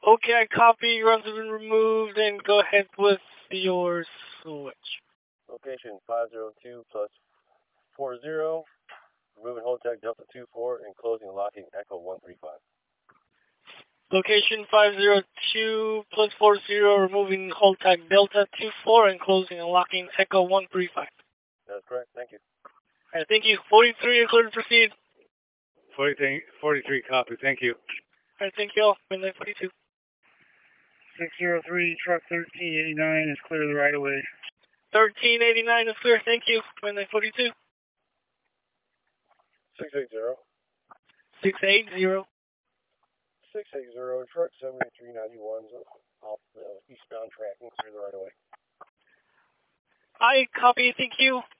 Okay, I copy. Runs have been removed, and go ahead with your switch. Location 502 plus 40. Removing hold tag Delta 24 and closing and locking Echo 135. Location 502 plus 40, removing hold tag Delta 24 and closing and locking Echo 135. That's correct. Thank you. All right, thank you. 43, you're clear to proceed. 43 copy. Thank you. All right, thank you all. Midnight 42. 603, truck 1389 is clear the right of way. 1389 is clear. Thank you. Midnight 42. 680. 680. 680, truck 7391's off the eastbound track and clear the right of way. I copy. Thank you.